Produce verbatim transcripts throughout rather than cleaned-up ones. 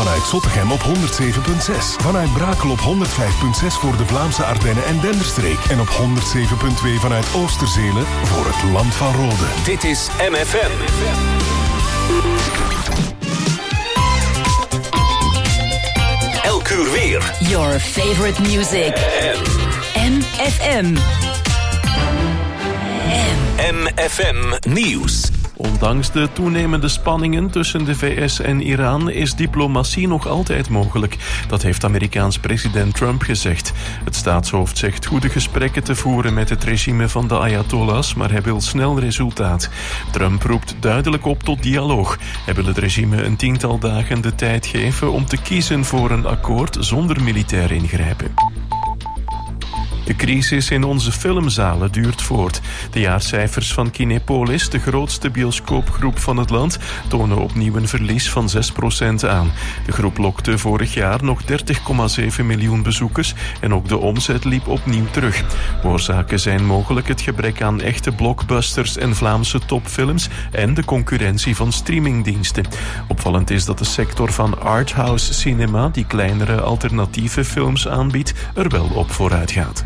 Vanuit Zottegem op honderd zeven komma zes. Vanuit Brakel op honderd vijf komma zes voor de Vlaamse Ardennen en Denderstreek. En op honderd zeven komma twee vanuit Oosterzelen voor het Land van Rode. Dit is M F M. Elk uur weer. Your favorite music. M F M. M F M Nieuws. Ondanks de toenemende spanningen tussen de V S en Iran is diplomatie nog altijd mogelijk. Dat heeft Amerikaans president Trump gezegd. Het staatshoofd zegt goede gesprekken te voeren met het regime van de Ayatollahs, maar hij wil snel resultaat. Trump roept duidelijk op tot dialoog. Hij wil het regime een tiental dagen de tijd geven om te kiezen voor een akkoord zonder militair ingrijpen. De crisis in onze filmzalen duurt voort. De jaarcijfers van Kinepolis, de grootste bioscoopgroep van het land, tonen opnieuw een verlies van zes procent aan. De groep lokte vorig jaar nog dertig komma zeven miljoen bezoekers en ook de omzet liep opnieuw terug. Oorzaken zijn mogelijk het gebrek aan echte blockbusters en Vlaamse topfilms en de concurrentie van streamingdiensten. Opvallend is dat de sector van arthouse cinema, die kleinere alternatieve films aanbiedt, er wel op vooruit gaat.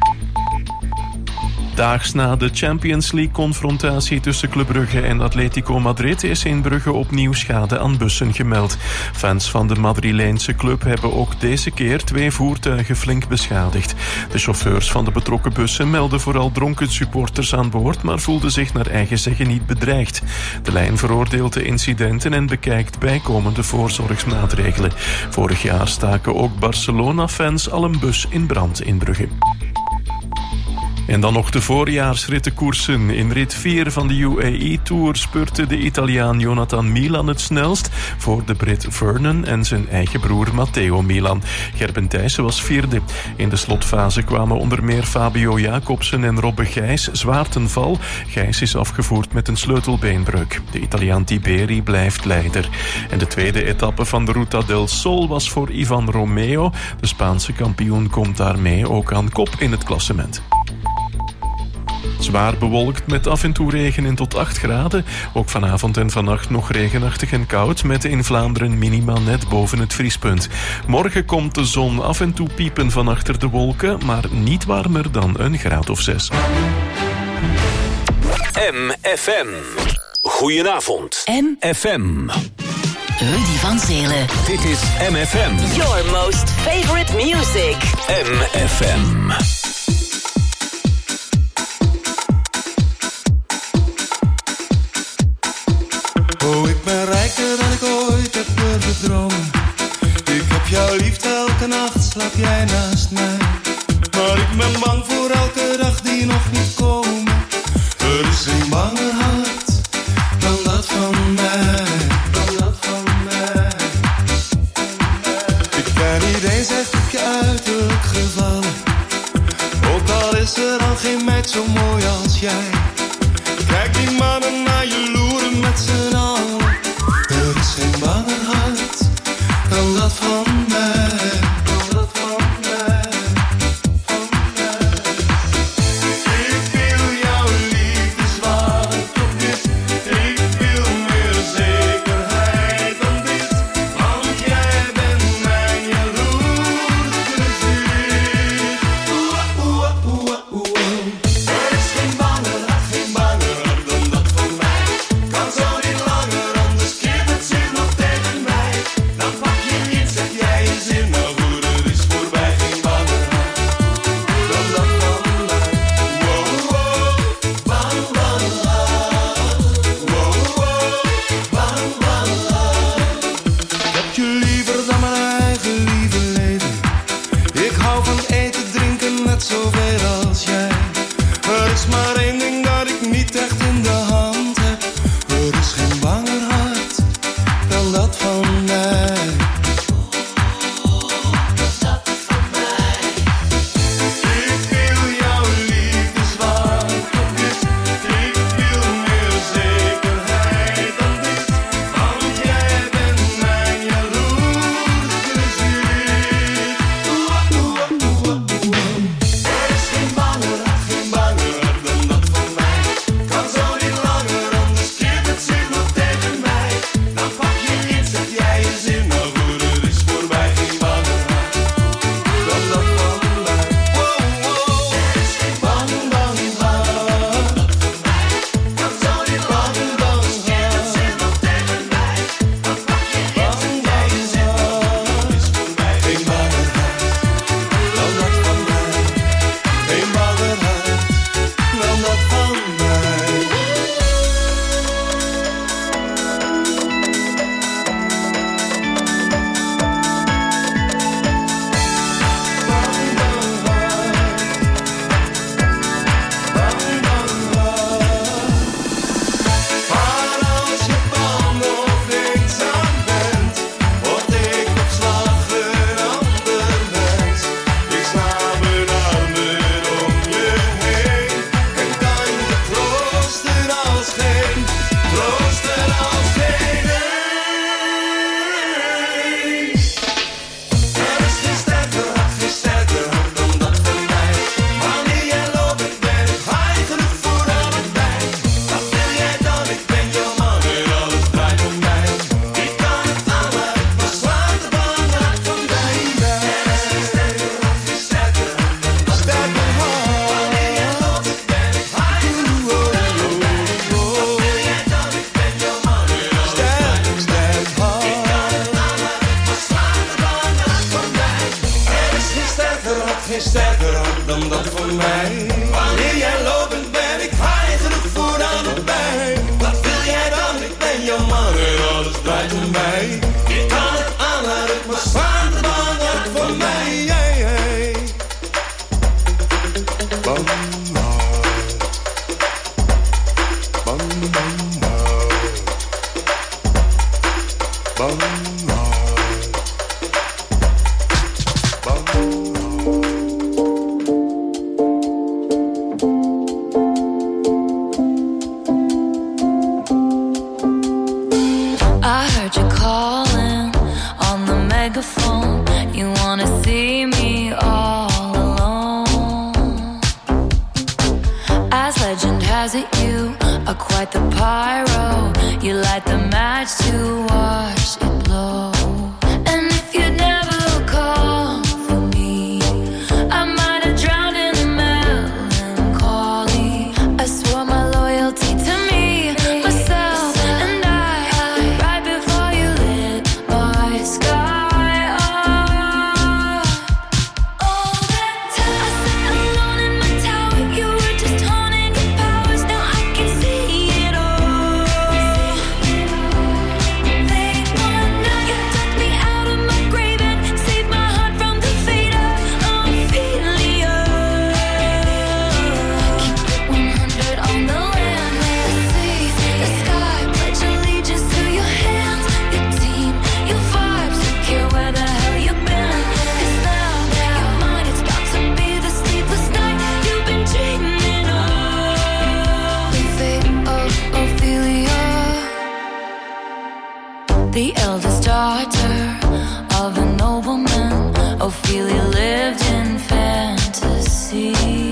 Daags na de Champions League-confrontatie tussen Club Brugge en Atletico Madrid is in Brugge opnieuw schade aan bussen gemeld. Fans van de Madrileense club hebben ook deze keer twee voertuigen flink beschadigd. De chauffeurs van de betrokken bussen melden vooral dronken supporters aan boord, maar voelden zich naar eigen zeggen niet bedreigd. De lijn veroordeelt de incidenten en bekijkt bijkomende voorzorgsmaatregelen. Vorig jaar staken ook Barcelona-fans al een bus in brand in Brugge. En dan nog de voorjaarsrittenkoersen. In rit vier van de U A E-tour spurte de Italiaan Jonathan Milan het snelst voor de Brit Vernon en zijn eigen broer Matteo Milan. Gerben Thijssen was vierde. In de slotfase kwamen onder meer Fabio Jacobsen en Robbe Gijs zwaar ten val. Gijs is afgevoerd met een sleutelbeenbreuk. De Italiaan Tiberi blijft leider. En de tweede etappe van de Ruta del Sol was voor Ivan Romeo. De Spaanse kampioen komt daarmee ook aan kop in het klassement. Zwaar bewolkt met af en toe regen en tot acht graden. Ook vanavond en vannacht nog regenachtig en koud, met in Vlaanderen minima net boven het vriespunt. Morgen komt de zon af en toe piepen van achter de wolken, maar niet warmer dan een graad of zes. M F M. Goedenavond. M F M. Rudy van Zelen. Dit is M F M. Your most favorite music. M F M. Oh, ik ben rijker dan ik ooit heb durven dromen. Ik heb jou lief, elke nacht slaap jij naast mij. Maar ik ben bang voor elke dag die nog niet komen. Er is geen banger hart dan dat van mij. Dan dat van mij. Ik ben niet eens echt op je uiterlijk gevallen. Ook al is er al geen meid zo mooi als jij. Kijk die mannen naar je loeren met z'n allen. Er is geen banger hart dan dat van mij. Dan dat van mij, van mij. Ik wil jouw liefde zwaar tot dit. Ik wil meer zekerheid dan dit. Want jij bent mijn jaloers plezier. Oeh, oeh, oeh, oeh. Er is geen banger hart. omdat voor mij. Wanneer jij loopt ben ik high, genoeg voor aan de bij. Wat wil jij dan? Ik ben jouw man en alles draait om mij. Je kan het aan, laat het maar staan, de belangrijk voor mij. Hey, hey. Bam, bam, bam, bam, bam. You wanna see me all alone. As legend has it, you are quite the pyro. You light the match to watch it blow. And if you'd never call for me, I might have drowned in the melancholy. I swore my loyalty to me, myself, and I, right before you lit my sky. The eldest daughter of a nobleman, Ophelia lived in fantasy.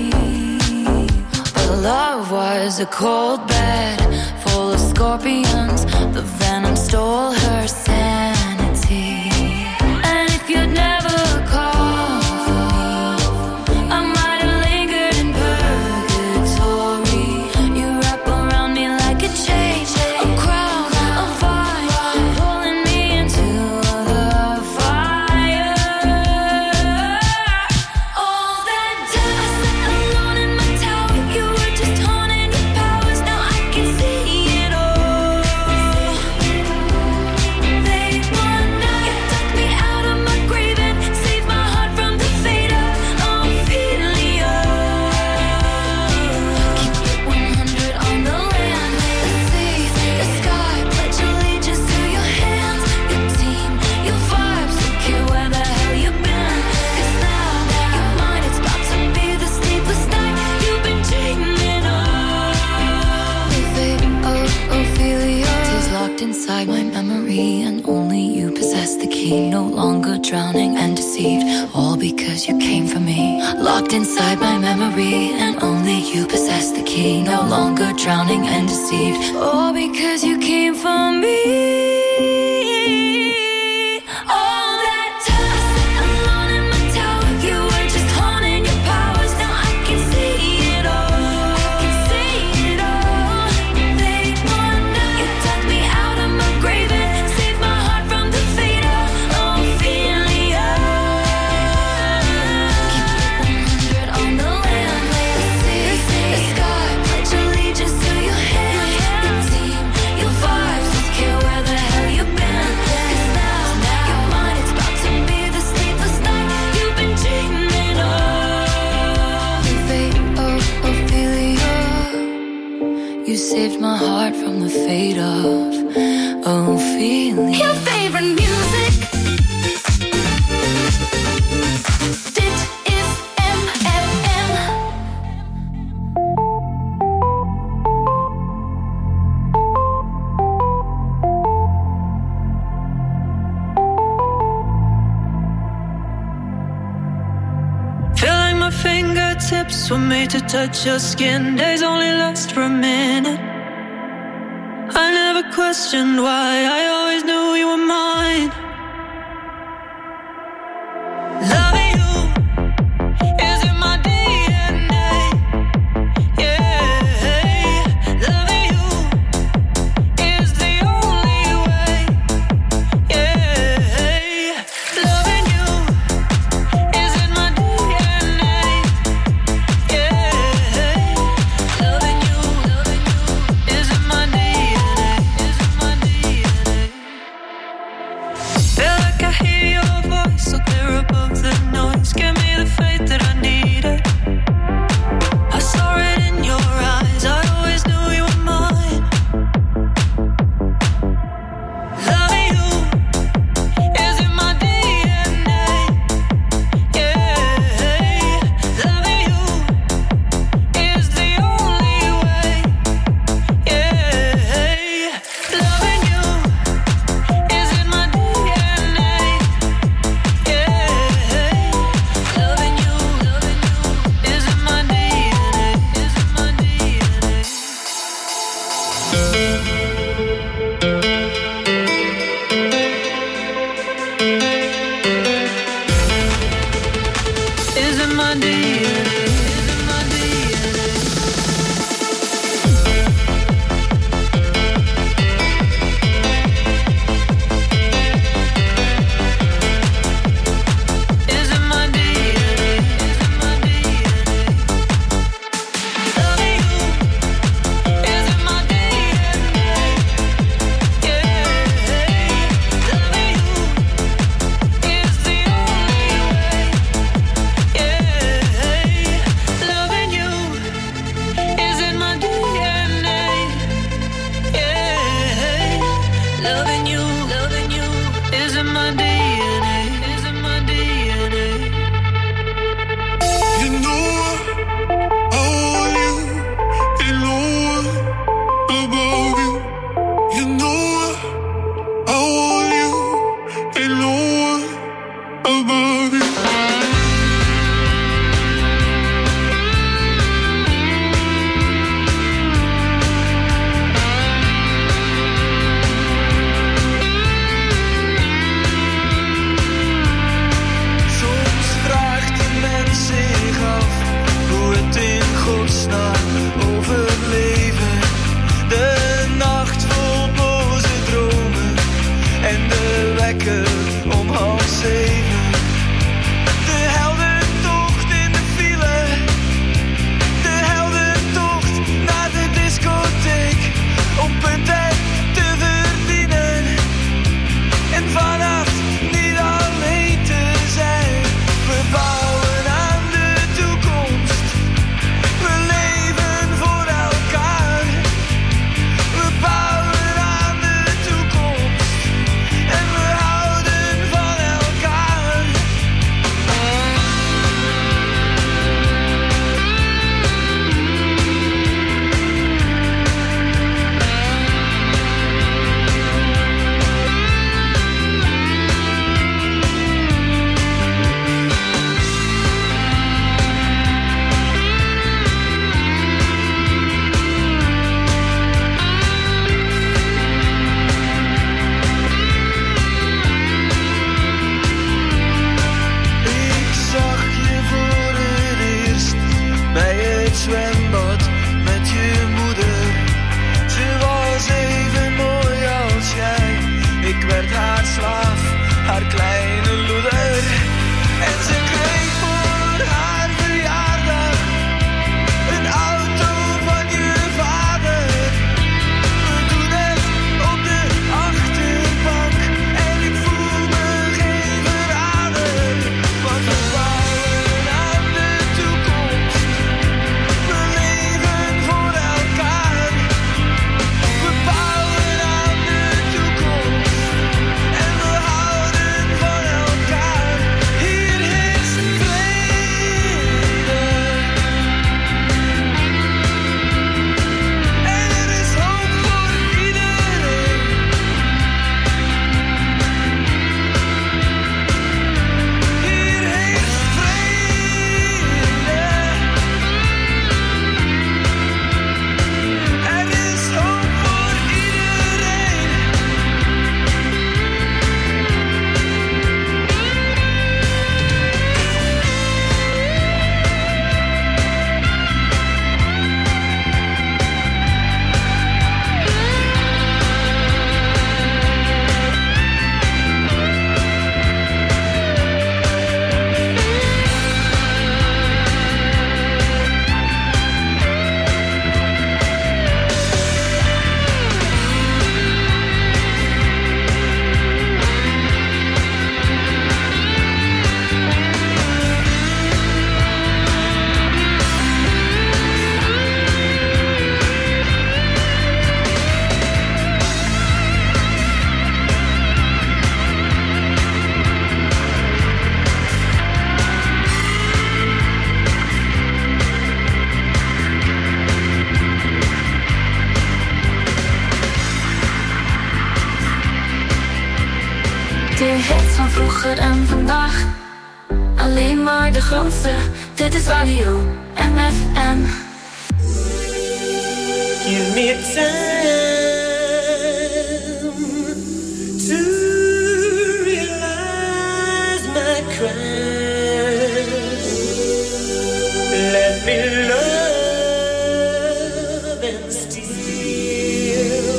But love was a cold bed full of scorpions. The venom stole her sanity. And if you'd never call for me, I might have lingered in purgatory. You wrap around me like a chain, a crown, a vine, pulling me into the fire. All that time I sat alone in my tower, you were just haunting your powers. Now I can see it all. Late one night, you took me out of my grave and saved my heart from the fate of Ophelia. Keep it one hundred on the land, the sea, the sky. Pledge allegiance to your hands, your team, your vibes. Don't care where the hell you've been, 'cause now you're mine. It's about to be the sleepless night you've been dreaming of. The fate of Ophelia is locked inside my memory, and only you possess the key. No longer drowning and deceived, all because you came for me. Locked inside my memory, and only you possess the key. No longer drowning and deceived, all because you came for me. All that time I sat alone in my tower, you were just haunting your powers. Now I can see it all. I can see it all. Late one night, you dug me out of my grave and saved my heart from the fate of Ophelia. Keep it one hundred on the land, the sea, the sky. Pledge allegiance to your hands, your team, your vibes. Don't care where the hell you've been, 'cause now you're mine. It's about to be the sleepless night you've been dreaming of. The fate of Ophelia. You saved my heart from the fate of Ophelia. Your favorite music. Dit is M F M. Feel like my fingertips were made to touch your skin. Days only last for a minute. I never questioned why, I always knew you were mine. Loving you is in my D N A. Yeah, loving you is the only way. Yeah, loving you is in my D N A. lekker om half zeven. De heldentocht in de file. De heldentocht naar de discotheek. Om punten te verdienen. En vannacht niet alleen te zijn. We bouwen aan de toekomst. We leven voor elkaar. We bouwen aan de toekomst. En we houden van elkaar. Ik zag je voor het eerst bij het zwembad met je moeder. Ze was even mooi als jij. Ik werd haar slaaf, haar kleine loeder. En ze kreeg voor haar verjaardag een auto van je vader. We doen het op de achterbank en ik voel me geen verrader. Want we bouwen aan de toekomst. We leven voor elkaar. We bouwen aan de toekomst. En we houden van elkaar. Hier heerst vrede. En er is hoop voor iedereen. Hier heerst vrede. Er is hoop voor iedereen. De hits van vroeger en vandaag. Alleen maar de grootste. Dit is radio M F M. Give me time to realize my crime. Let me love and steal.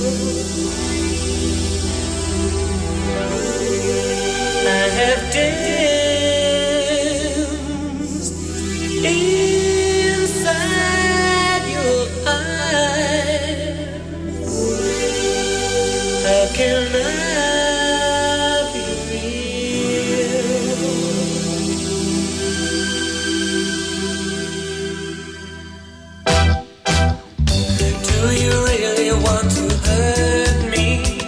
I have danced inside your eyes. How can I be real? Do you really want to hurt me?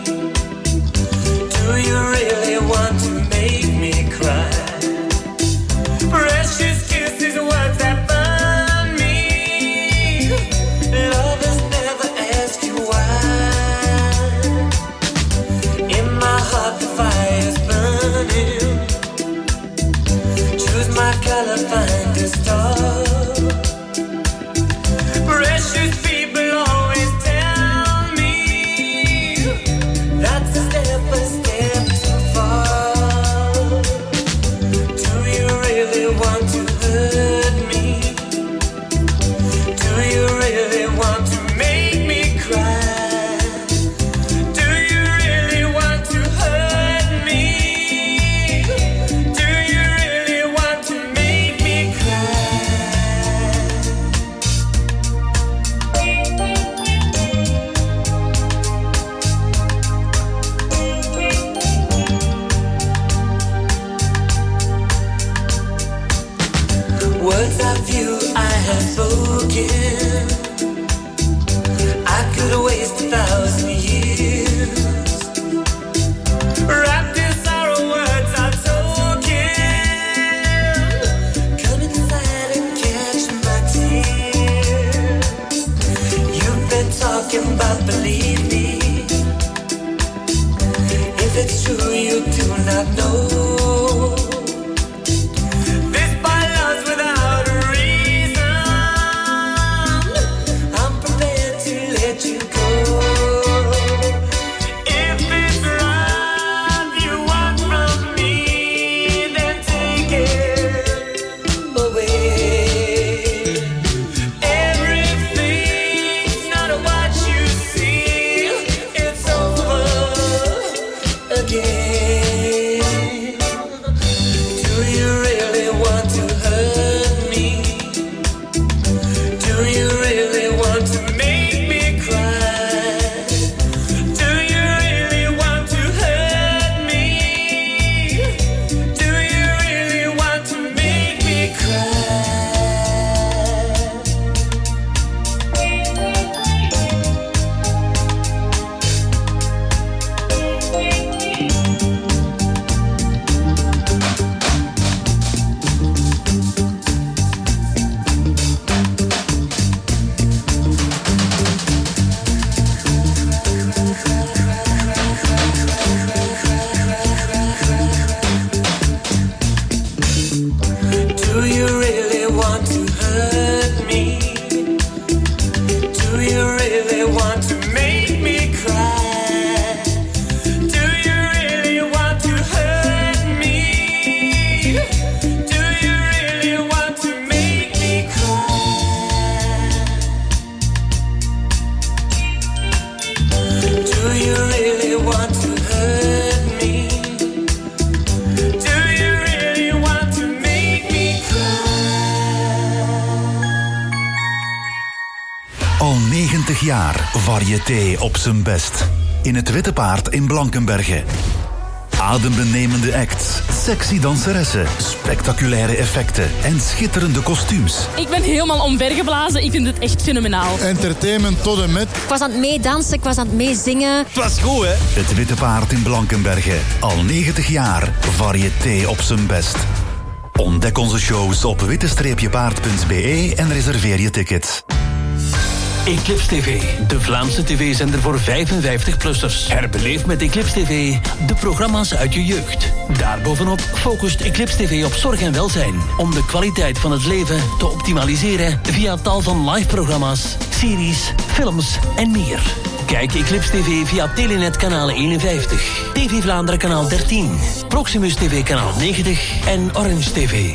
Do you really want to make me cry? Precious kisses, words that burn me. Lovers never ask you why. In my heart the fire's burning. Choose my color, find a star. Precious people always tell me that's a step, a step too far. it's true, you do not know. This by love's without a reason. I'm prepared to let you go. If it's love you want from me, then take it away. Everything's not what you see. It's over again. Do you really want to hurt me? Do you really want to make me cry? Do you really want to hurt me? Do you really want to make me cry? Do you really want to hurt me? Do you really want to make me cry? Do you really want to hurt me? Do you really want to make me cry? Do you really want to hurt me? Do you really want to make me Al negentig jaar variété op zijn best. In het Witte Paard in Blankenberge. Adembenemende acts, sexy danseressen, spectaculaire effecten en schitterende kostuums. Ik ben helemaal omvergeblazen. Ik vind het echt fenomenaal. Entertainment tot en met. Ik was aan het meedansen, ik was aan het meezingen. Het was goed, hè? Het Witte Paard in Blankenberge. Al negentig jaar variété op zijn best. Ontdek onze shows op witte paard punt b e en reserveer je ticket. Eclipse T V, de Vlaamse tv-zender voor vijfenvijftig-plussers. Herbeleef met Eclipse T V de programma's uit je jeugd. Daarbovenop focust Eclipse T V op zorg en welzijn. Om de kwaliteit van het leven te optimaliseren via tal van live-programma's, series, films en meer. Kijk Eclipse T V via Telenet kanaal eenenvijftig, T V Vlaanderen kanaal dertien, Proximus T V kanaal negentig en Orange T V.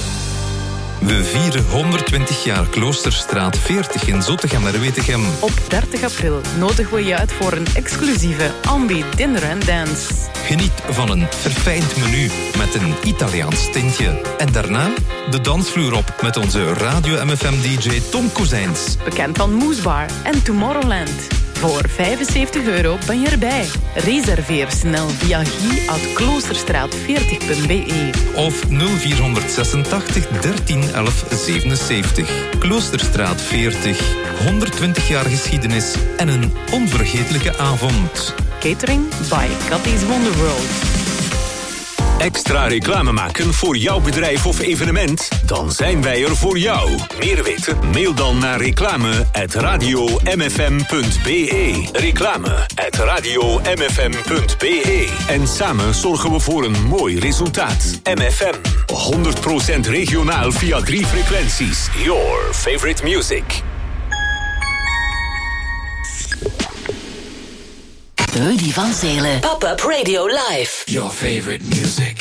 We vieren honderdtwintig jaar Kloosterstraat veertig in Zottegem-Wetegem. Op dertig april nodigen we je uit voor een exclusieve Ambi Dinner and Dance. Geniet van een verfijnd menu met een Italiaans tintje. En daarna de dansvloer op met onze Radio M F M-D J Tom Kozijns. Bekend van Moesbar en Tomorrowland. Voor vijfenzeventig euro ben je erbij. Reserveer snel via guy at kloosterstraat veertig punt b e. Of nul vier zesentachtig dertien elf zevenenzeventig. Kloosterstraat veertig. honderdtwintig jaar geschiedenis en een onvergetelijke avond. Catering by Cathy's Wonder World. Extra reclame maken voor jouw bedrijf of evenement? Dan zijn wij er voor jou. Meer weten? Mail dan naar reclame at radio m f m punt b e. Reclame at radio m f m punt b e. En samen zorgen we voor een mooi resultaat. M F M. honderd procent regionaal via drie frequenties. Your favorite music. Rudy van Zelen. Pop-up Radio Live. Your favorite music.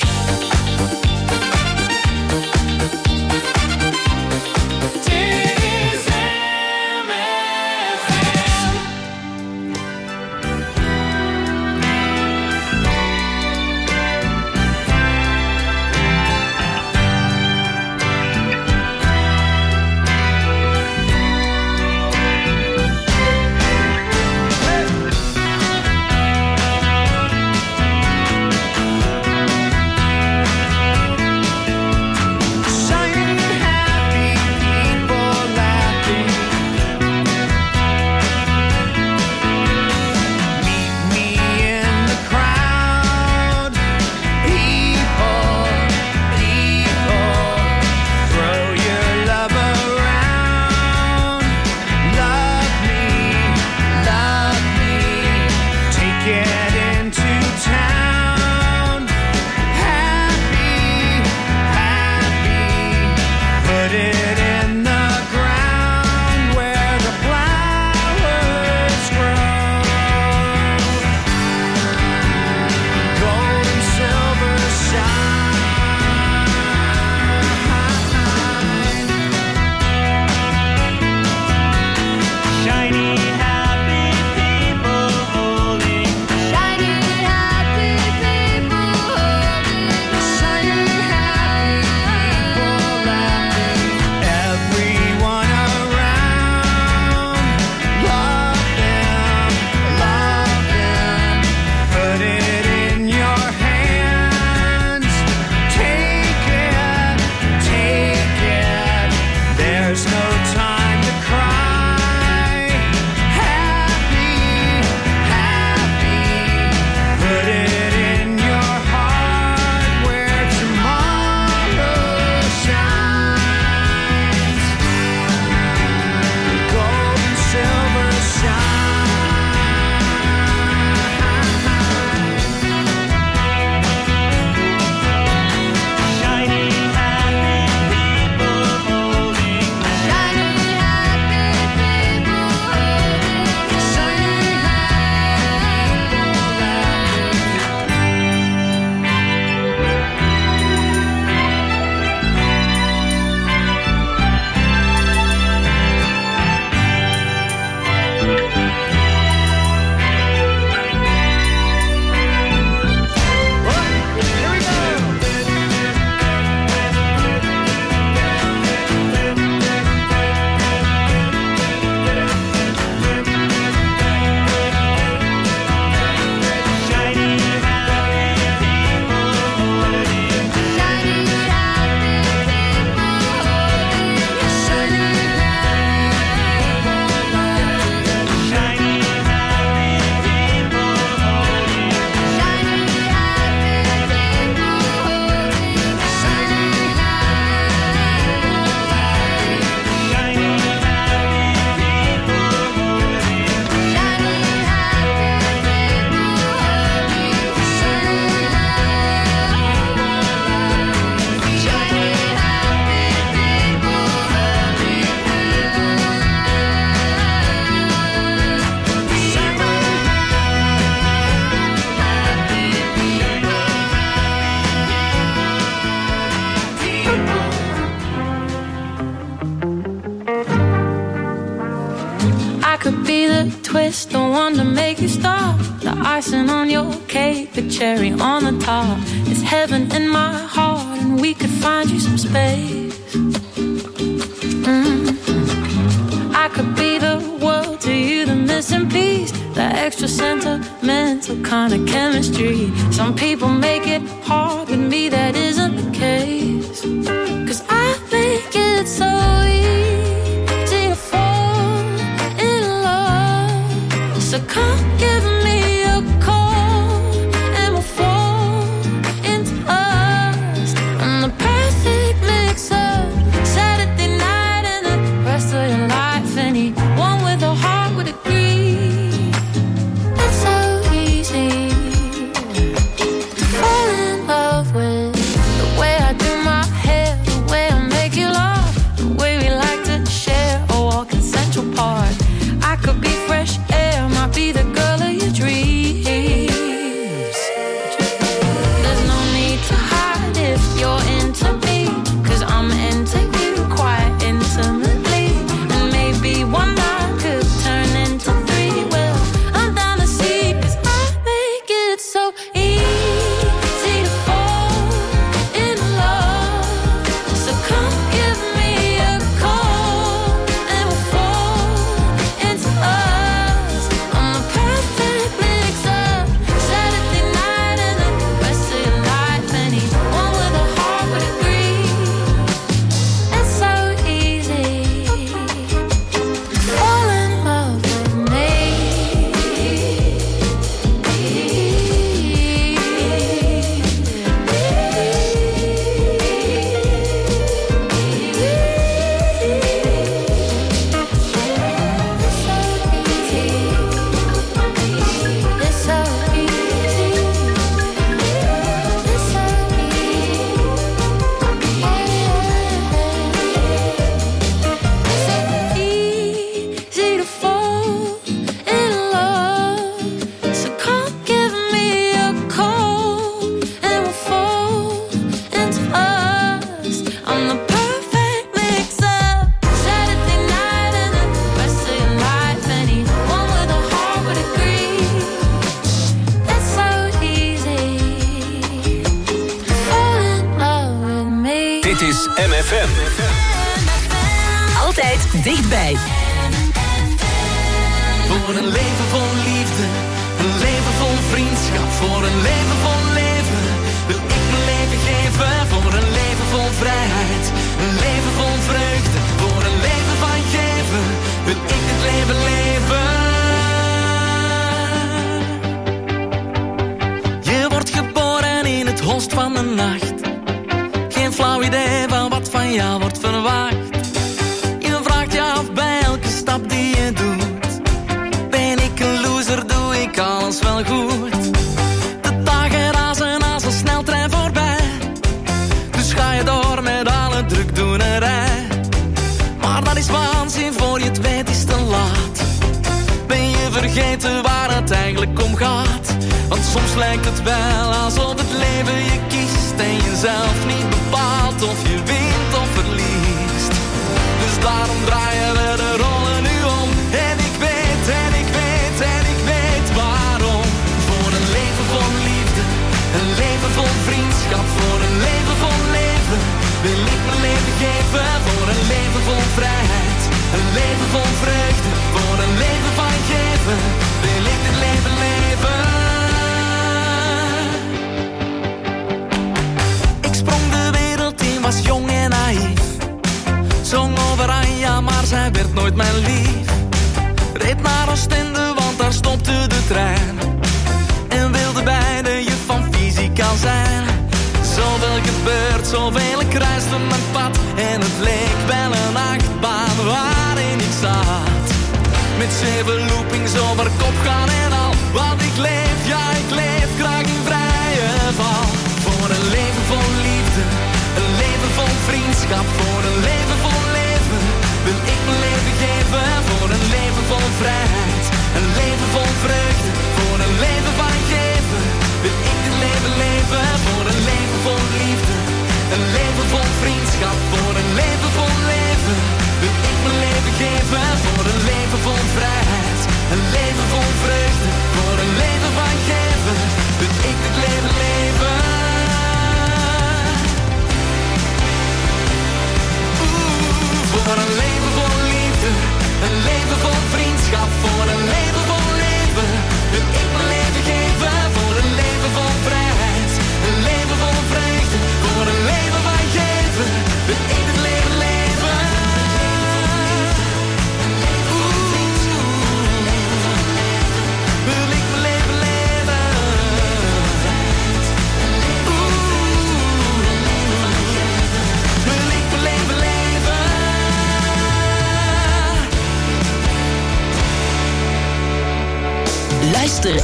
icing on your cake, the cherry on the top. It's heaven in my heart, and we could find you some space. Mm. I could be the world to you, the missing piece, the extra sentimental kind of chemistry. Some people make it hard, with me that isn't the case. 'Cause I make it so easy to fall in love. So come give me a call and we'll fall into us. I'm the perfect mix-up, Saturday night and the rest of your life. Anyone with a heart would agree. It's so easy to fall in love with the way I do my hair, the way I make you laugh, the way we like to share a walk in Central Park. I could be fresh air, might be the girl of your dreams. There's no need to hide if you're into me, 'cause I'm into you quite intimately. And maybe one night could turn into three. Well, I'm down to see, 'cause I make it so easy to fall in love. So come give me a call and we'll fall into us. I'm the perfect mix-up, Saturday night and the rest of your life. Anyone with a heart would agree. It's so easy to fall in love with me. It's so easy. It's so easy to fall in love. So come give me a call and we'll fall into us. I'm the perfect mix-up, Saturday night and the rest of your life. Anyone with a heart would agree. It's so easy to fall in love with me. Dit is M F M. Altijd dichtbij. Voor een leven vol liefde, een leven vol vriendschap. Voor een leven vol leven wil ik mijn leven geven. Voor een leven vol vrijheid, een leven vol vreugde. Voor een leven van geven wil ik het leven leven. Je wordt geboren in het holst van de nacht. Geen flauw idee van wat van jou wordt verwacht. Je vraagt je af bij elke stap die je doet. Ben ik een loser, doe ik alles wel goed? De dagen razen als een sneltrein voorbij. Dus ga je door met alle drukdoenerij. Maar dat is waanzin, voor je het weet is te laat. Ben je vergeten waar het eigenlijk om gaat? Want soms lijkt het wel alsof het leven je kiest en je zelf niet bepaalt of je wint of verliest. Dus daarom draaien we de rollen nu om. En ik weet, en ik weet, en ik weet waarom. Voor een leven vol liefde, een leven vol vriendschap. Voor een leven vol leven wil ik mijn leven geven. Voor een leven vol vrijheid, een leven vol vreugde. Voor een leven van geven wil ik dit leven leven. Ik sprong de wereld in, was jong en naïef. Zong over Anja, maar zij werd nooit mijn lief. Reed naar Oostende, want daar stopte de trein. En wilde bij de juf van fysica zijn. Zoveel gebeurt, zoveel ik kruiste mijn pad. En het leek wel een achtbaan waarin ik zat. Met zeven loopings over kop gaan en al. Want ik leef, ja ik leef graag in vrije val. Voor een leven vol liefde, een leven vol vriendschap. Voor een leven vol leven wil ik mijn leven geven. Voor een leven vol vrijheid, een leven vol vreugde. Voor een leven van geven wil ik dit leven leven. Voor een leven vol liefde, een leven vol vriendschap. Voor een leven vol leven wil ik mijn leven geven. Voor een leven vol vrijheid, een leven vol vreugde. Voor een leven van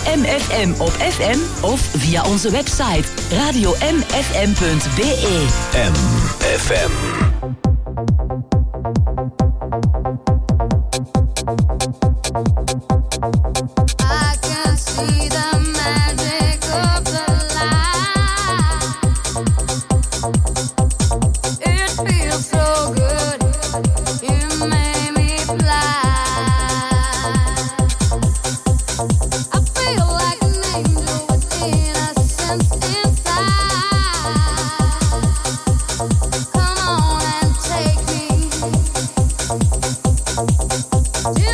M F M op F M of via onze website radio m f m punt b e. M F M. I can see the magic of the light. It feels so good. You made me fly. I feel like an angel with innocence inside. Come on and take me to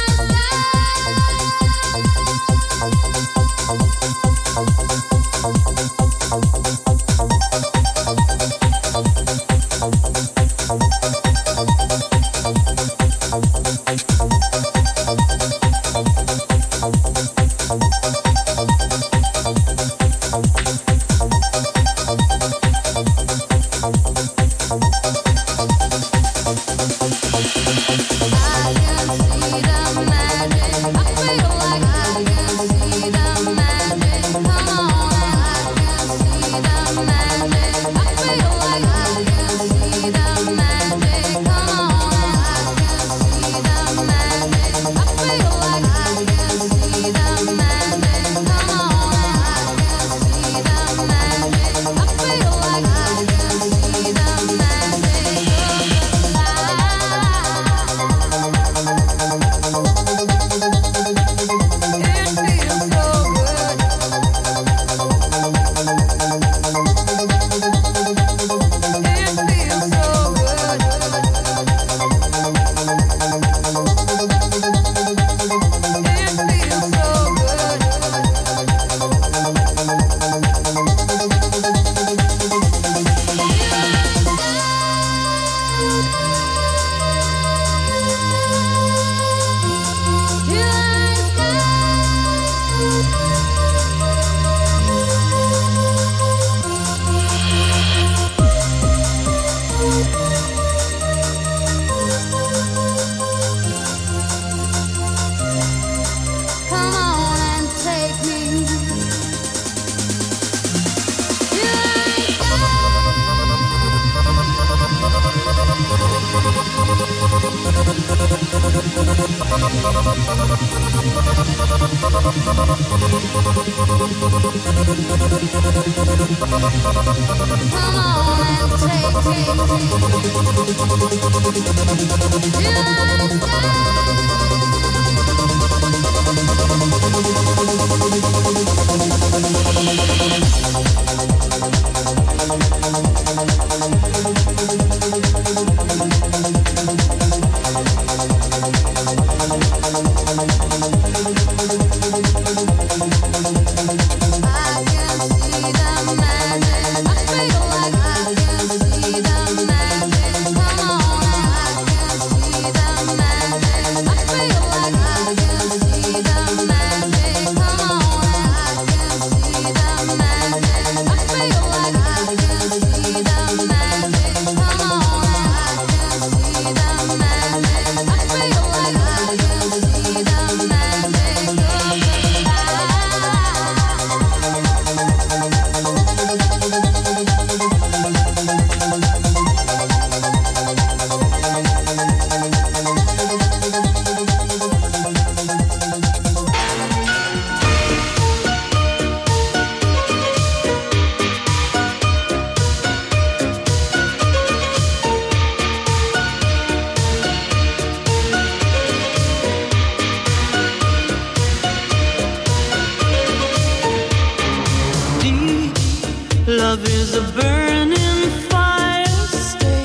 Love is a burning fire, stay,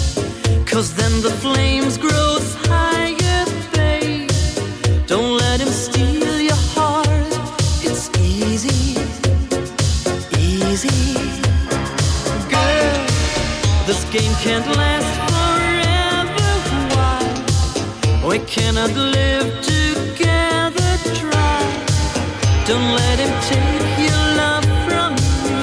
'cause then the flames grow higher, babe. Don't let him steal your heart, it's easy, easy. Girl, this game can't last forever, why? We cannot live together, try. Don't let him take your love from me.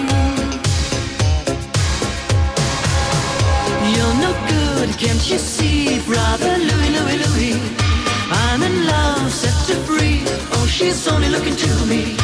You're no good, can't you see, brother Louie, Louie, Louie? I'm in love, set to free. Oh, she's only looking to me.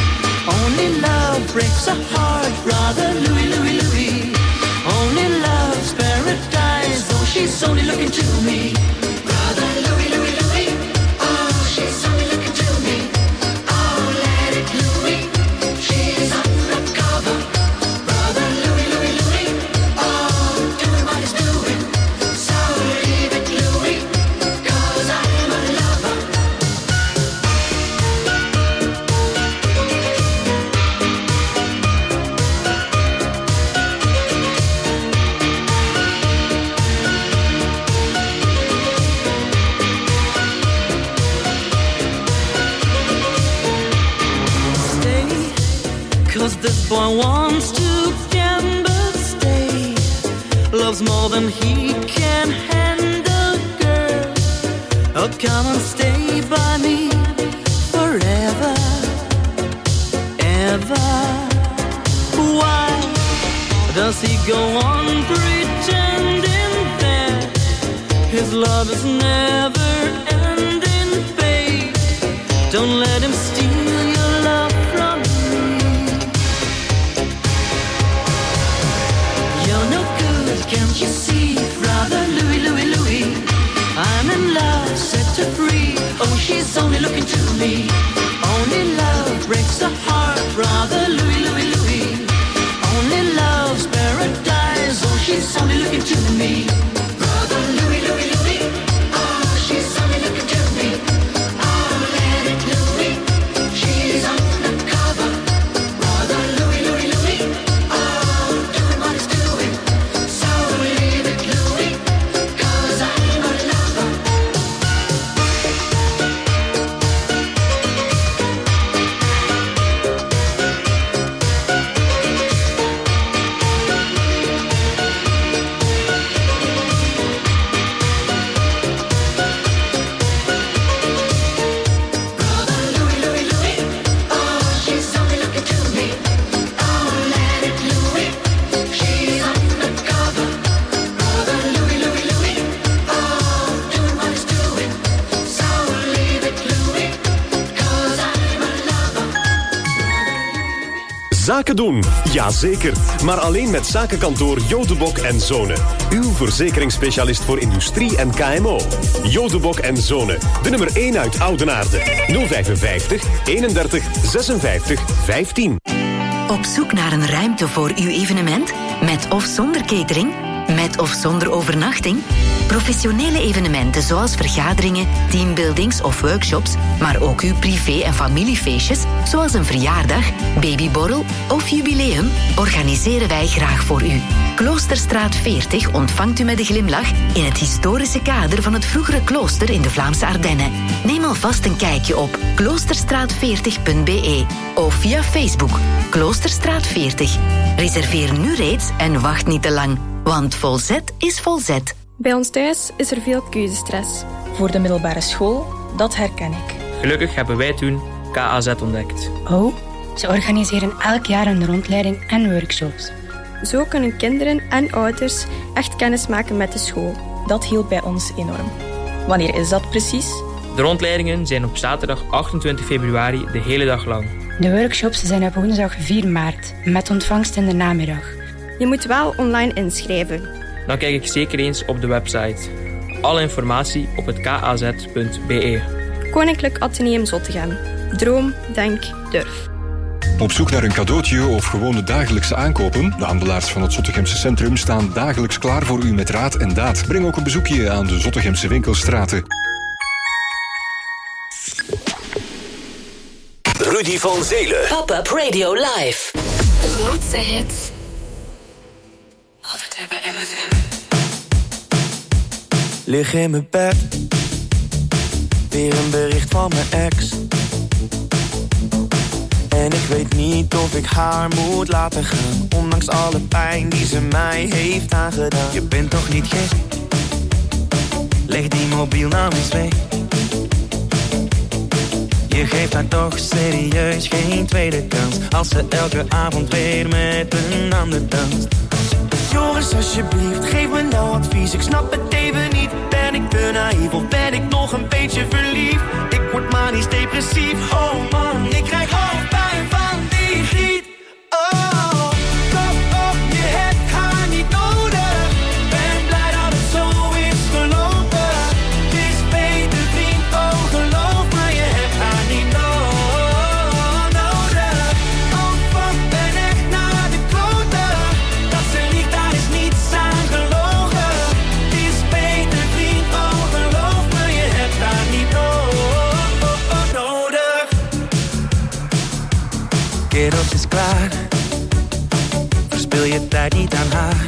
breaks a heart, brother Louis, Louis, Louis. Only love's paradise, oh, she's only looking to me. Brother Louis, Louis, Louis. Oh, she's only looking to me. Oh, let it Louis. She's undercover. Brother Louis, Louis, Louis. Oh, doing what he's doing. So leave it Louis, 'cause I am a lover. Cause this boy wants to gamble, stay. Loves more than he can handle, girl. Oh, come and stay by me forever, ever. Why does he go on pretending that his love is never ending, babe? Don't let him steal your love from me. You're no good, can't you see, brother Louis, Louis, Louis? I'm in love, set her free. Oh, she's only looking to me. Only love breaks the heart, brother Louis, Louis, Louis. Only love's paradise. Oh, she's only looking to me. Brother Louis, Louis, Louis. Oh, she's only looking to me. Oh, let it Louis. She's undercover. Brother Louis, Louis, Louis. Oh, doing what he's doing. So leave it Louis, 'cause I'm a lover. Zaken doen? Jazeker. Maar alleen met zakenkantoor Jodebok en Zonen. Uw verzekeringsspecialist voor industrie en K M O. Jodebok en Zonen. De nummer één uit Oudenaarde. nul vijfenvijftig, eenendertig, zesenvijftig, vijftien. Op zoek naar een ruimte voor uw evenement? Met of zonder catering? Met of zonder overnachting? Professionele evenementen zoals vergaderingen, teambuildings of workshops, maar ook uw privé- en familiefeestjes, zoals een verjaardag, babyborrel of jubileum, organiseren wij graag voor u. Kloosterstraat veertig ontvangt u met een glimlach in het historische kader van het vroegere klooster in de Vlaamse Ardennen. Neem alvast een kijkje op kloosterstraat veertig punt b e of via Facebook Kloosterstraat veertig. Reserveer nu reeds en wacht niet te lang, want volzet is volzet. Bij ons thuis is er veel keuzestress. Voor de middelbare school, dat herken ik. Gelukkig hebben wij toen K A Z ontdekt. Oh, ze organiseren elk jaar een rondleiding en workshops. Zo kunnen kinderen en ouders echt kennis maken met de school. Dat hielp bij ons enorm. Wanneer is dat precies? De rondleidingen zijn op zaterdag achtentwintig februari de hele dag lang. De workshops zijn op woensdag vier maart, met ontvangst in de namiddag. Je moet wel online inschrijven. Dan kijk ik zeker eens op de website. Alle informatie op het k a z punt b e. Koninklijk Atheneum Zottegem. Droom, denk, durf. Op zoek naar een cadeautje of gewone dagelijkse aankopen? De handelaars van het Zottegemse centrum staan dagelijks klaar voor u met raad en daad. Breng ook een bezoekje aan de Zottegemse winkelstraten. Rudy van Zelen. Pop-up Radio Live. De grootste hits. Altijd weer bij M F M. Lig in mijn bed. Weer een bericht van mijn ex. En ik weet niet of ik haar moet laten gaan, ondanks alle pijn die ze mij heeft aangedaan. Je bent toch niet gek? Leg die mobiel nou eens weg. Je geeft haar toch serieus geen tweede kans, als ze elke avond weer met een ander danst. Jongens, alsjeblieft, geef me nou advies. Ik snap het even niet. Ben ik te naïef of ben ik nog een beetje verliefd? Ik word manisch depressief. Oh man, ik krijg hoofdpijn van die griet. je tijd niet aan haar.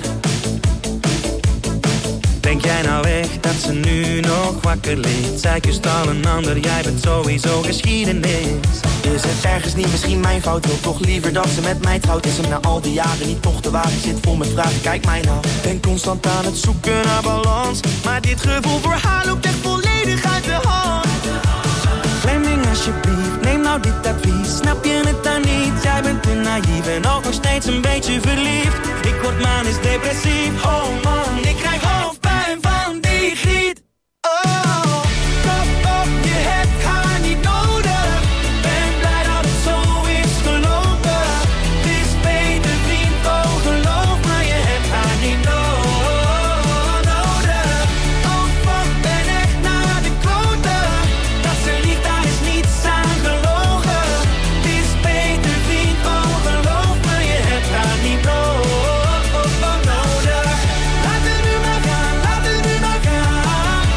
Denk jij nou echt dat ze nu nog wakker ligt? Zij kust al een ander, jij bent sowieso geschiedenis. Is het ergens niet misschien mijn fout? Wil toch liever dat ze met mij trouwt? Is hem na al die jaren niet toch te wagen? Zit vol met vragen, kijk mij nou. Ben constant aan het zoeken naar balans, maar dit gevoel voor haar loopt echt volledig uit de hand. Fleming alsjeblieft, neem nou dit advies. Snap je het dan niet? Jij bent te naïef en ook nog steeds een beetje verliefd. Ik word manisch depressief, oh man, ik krijg hoofdpijn van die griet. Oh, kop op, je hebt haar niet nodig. Ben blij dat het zo is gelopen. Het is beter vriend, oh geloof maar, je hebt haar niet no- nodig. Oh fuck, ben echt naar de kloten. Dat ze lief, daar is niets aan gelogen. Het is beter vriend, oh geloof maar, je hebt haar niet no- nodig. Laat het nu maar gaan, laat het nu maar gaan.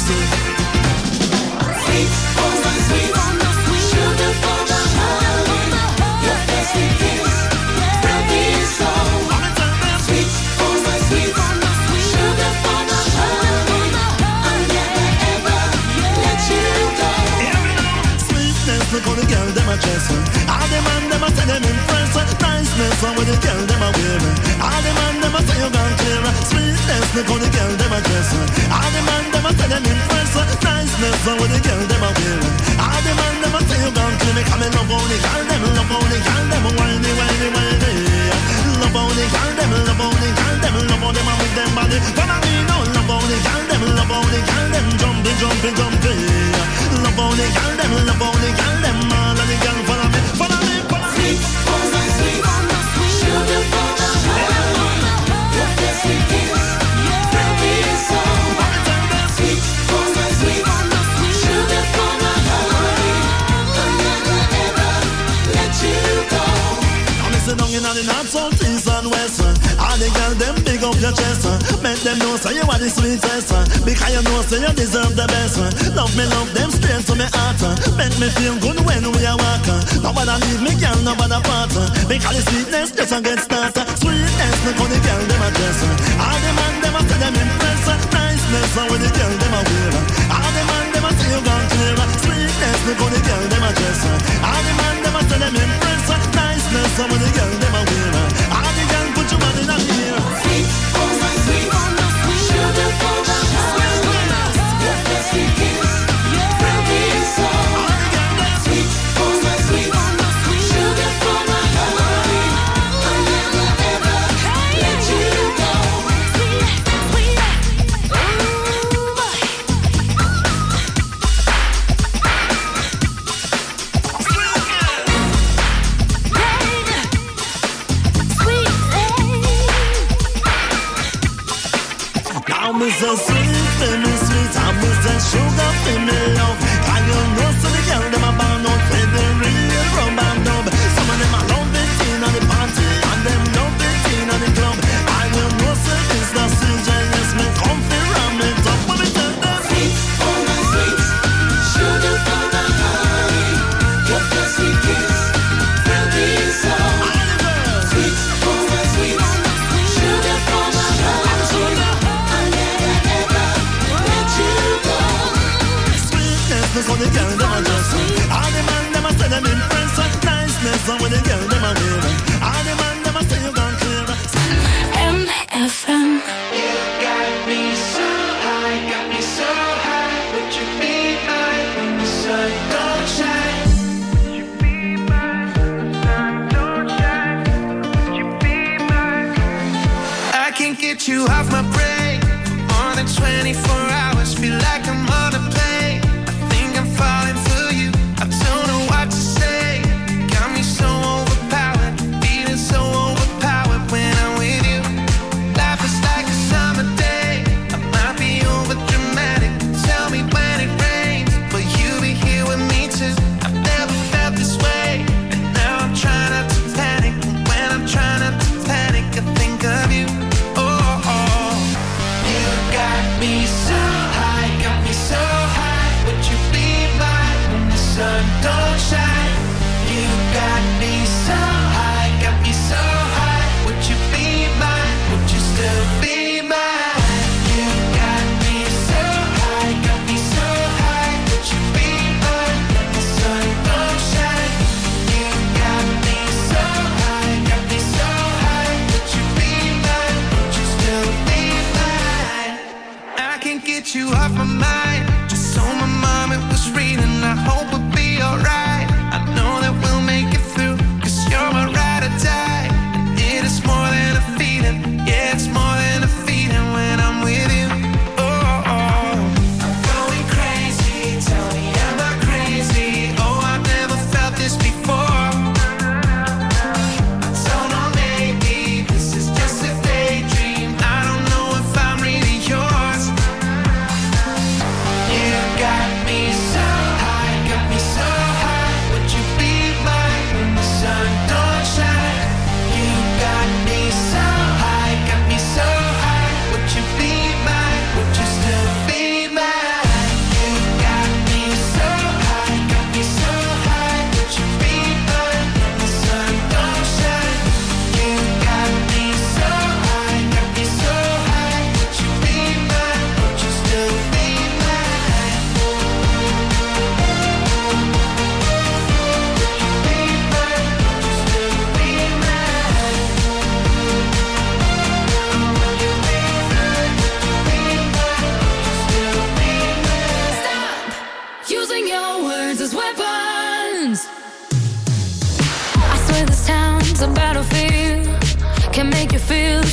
say. Sweet, oh my sweet, sugar for my heart. Your thirsty kiss, brought me soul. Sweet, oh my sweet, sugar for my heart. I'll never ever let you go. Sweetness, look how the girl them a dress. All the man them a say them impress. Niceness, how the girl them a wear. All the man them a say you gone clear. Sweetness, look how the girl them a dress. All the man them a say them impress. Niceness, how the girl them a wear. All the man them a say you gone clear. Me come in love only girl them, love only girl them, whiny, whiny, whiny. Love only girl them, love only girl them, love all them a with them body. Follow me now, love only girl them, love only girl them, jumpy, jumpy, jumpy. Love only girl them, love only girl them, all of the girl follow me, follow me, follow me. Sweet, oh my sweet, sugar for my heart. Your thirsty kiss, brought me soul. Sweet, oh my sweet, sugar for my heart. I'll never ever let you go. Now listen down in the north, south, east and west. All the girls them big up your chest. Make them know say you are the sweetest. Because you know say you deserve the best. Love me, love them straight to me heart. Make me feel good when we are walking. Nobody leave me, girl, nobody part. Because the sweetness just a get started. Sweetness, look how the girl them a dress. All the man them a say them impress. Niceness, how the girl them a wear. All the man them a say you gone clear. Sweetness, look how the girl them a dress. All the man them a say them impress. Niceness, how the girl them a wear. All the girl put your body down here. Sweet, oh my sweet, sugar for my heart. Your thirsty kiss, brought me soul. Sweet, oh my sweet, sugar for my heart. I'll never ever let you go. I'm so sweet, baby, sweet. I'm so sugar, baby, love. Can you know so the girl them a born out with the real rum and dub? Some of them a love it in on the party, and them love it in on the club. And you know so it's not season, yes, me come fi ram it up when me tell them. Sweet, oh my sweet, sugar for my heart. Your thirsty kiss, brought me soul. Sweet, oh my sweet, sugar for my heart. So the girl them a dress. All the man them a say them impress. Niceness, so when the girl them a wear. All the man them a say you gone clear. M F M. You got me so high, got me so high. Would you be mine when the sun don't shine? Would you be mine when the sun don't shine? Would you be mine? I can't get you off my brain for more than twenty-four hours. Feel like I'm on a plane. Falling for you, I don't know what to say. Got me so overpowered, feeling so overpowered when I'm with you. Life is like a summer day, I might be over dramatic. Tell me when it rains, will you be here with me too? I've never felt this way, and now I'm trying not to panic. And when I'm trying not to panic, I think of you. Oh, oh. You got me so high, got me so high. Would you be sun don't shine? You got me so high, got me so high. Would you be mine? Would you still be mine? You got me so high, got me so high. Would you be mine? When the sun don't shine. You got me so high, got me so high. Would you be mine? Would you still be mine? I can't get you off my mind. Just so my mom it was reading. I hope we'll be alright. I know that we'll make it through, cause you're my ride or die. And it is more than a feeling. Yeah, it's more than a feeling when I'm with you. Oh, oh. I'm going crazy. Tell me, am I crazy? Oh, I've never felt this before. I don't know, maybe this is just a daydream. I don't know if I'm really yours. You got me so high, got me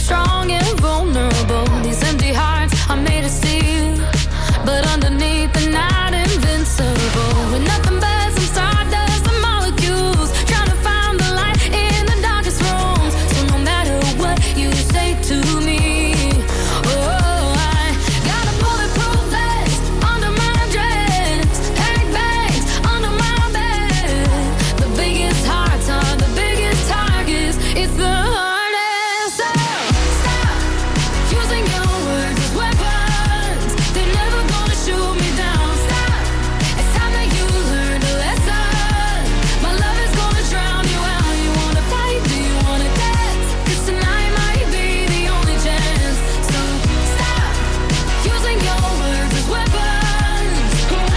strong and vulnerable. These empty hearts are made of steel, but underneath they're not invincible. With nothing but some stardust and molecules, trying to find the light in the darkest rooms. So no matter what you say to me, oh, I got a bulletproof vest under my dress, pack bags under my bed. The biggest hearts are the biggest targets. It's the hardest. So stop using your words as weapons. They're never gonna shoot me down. Stop. It's time that you learned a lesson. My love is gonna drown you out. You wanna fight? Do you wanna dance? 'Cause tonight might be the only chance. So stop using your words as weapons.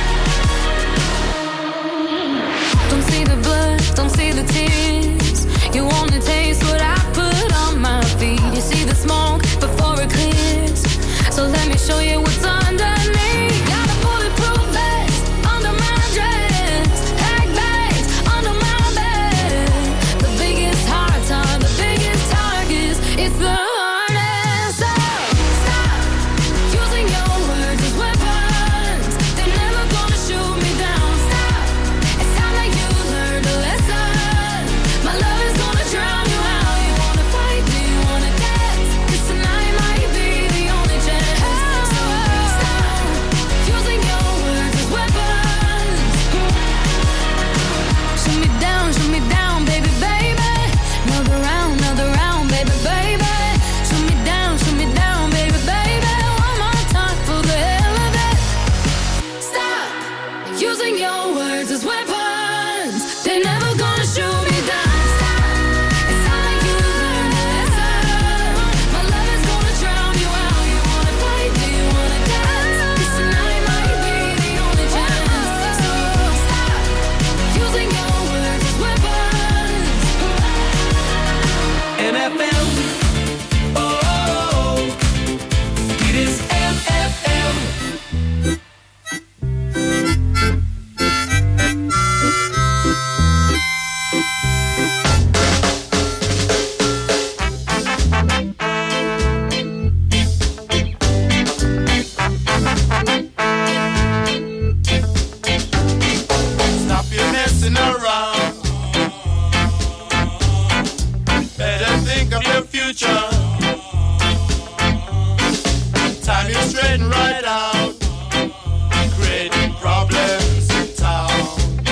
Don't see the blood, don't see the tears. You only taste what I put on my feet. You see the smoke before it clears. So let me show you what's underneath. Got a bulletproof vest under my dress, pack bags under my bed. The biggest hearts are the biggest targets. It's the hardest. So stop using your words as weapons. They're never gonna shoot me down. Stop. It's time that you learned a lesson. My love is gonna drown you out. You wanna fight? Do you wanna dance? 'Cause tonight might be the only chance. So stop using your words as weapons. Shoot me down, shoot me down, baby, baby. Another round, another round, baby, baby. Shoot me down, shoot me down, baby, baby. One more time for the hell of it. Stop using your words as weapons. They're never gonna shoot me down. Stop. It's time that you learned a lesson. My love is gonna drown you out. You wanna fight? Do you wanna dance? 'Cause tonight might be the only chance. So stop using your words as weapons. M F M. Oh, oh, oh. It is M F M. Stop your messing around. Better think of your future. Time you straighten right out. Creating problems in town.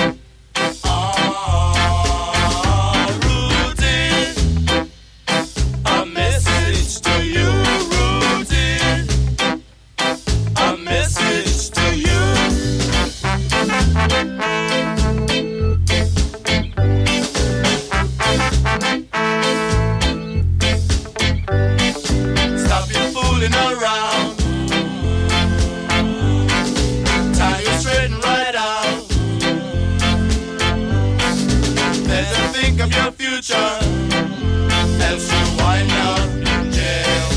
Ah, routine. A message to you, routine. A message to you. Stop your fooling around. Time you straighten right out. Better think of your future. Else you wind up in jail.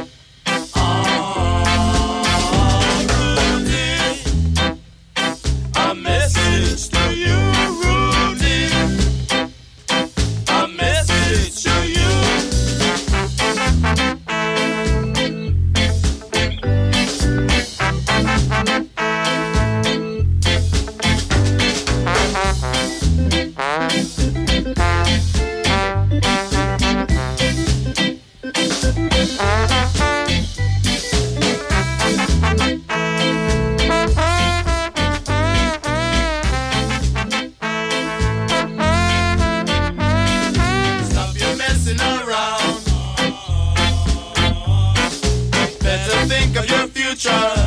Ah, routine. A message to you, routine. A message to you. Stop your messing around. Better think of your future.